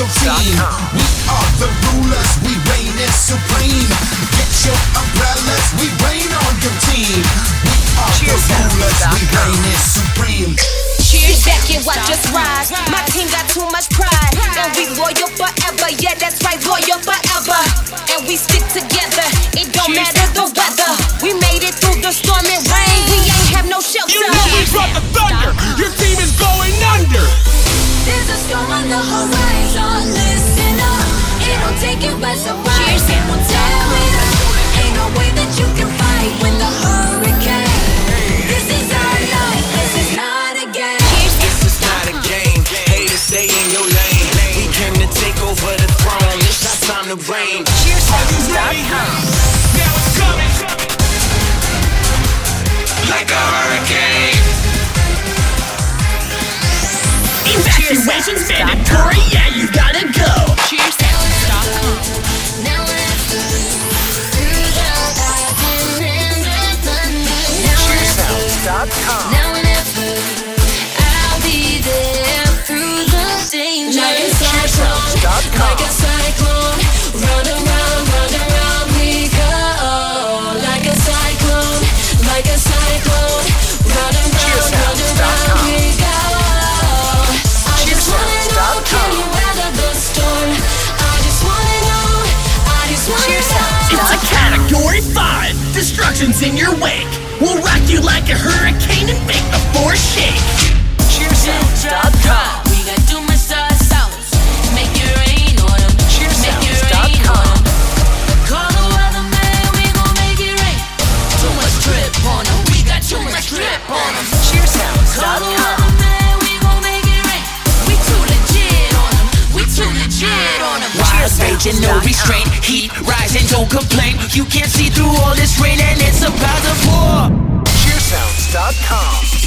team. We are the rulers, we reign as supreme. Get your umbrellas, we rain on your team. We are the rulers, we reign as supreme. Cheers, back and watch us rise. My team got too much pride, and we loyal forever. Yeah, that's right, loyal forever. And we stick together. It don't matter the weather. We made it through the storm and rain. We ain't have no shelter. You know we brought the thunder. Your team is going under. There's a storm on the horizon. Listen up. It'll take you by surprise. It won't tell it. Ain't no way that you can fight when the hurricane. This is our life. This is not a game. This is not a game. Haters, stay in your lane. We came to take over the throne. It's our time to reign. Cheershouse.com. Now it's coming. Like a hurricane. Evacuation's mandatory. Yeah, you gotta go. Cheershouse.com. Cheershouse.com. Now and ever, I'll be there through the danger. Like a cyclone, round we go. Like a cyclone, round we go. I just wanna know, can you weather the storm? I just wanna know. It's a Category 5. Destruction's in your wake. We'll rock you like a hurricane and make the force shake. Cheershouse.com. We got too much sauce. Make it rain on them. Cheershouse.com. Call the weatherman, we gon' make it rain. Too much drip on them. We got too much drip on them. Call the Cheershouse.com. weatherman, we gon' make it rain. We too legit on them. Wild raging, no restraint. Heat rising, don't complain. You can't see through all this rain and it's about to pour. Cheershouse.com.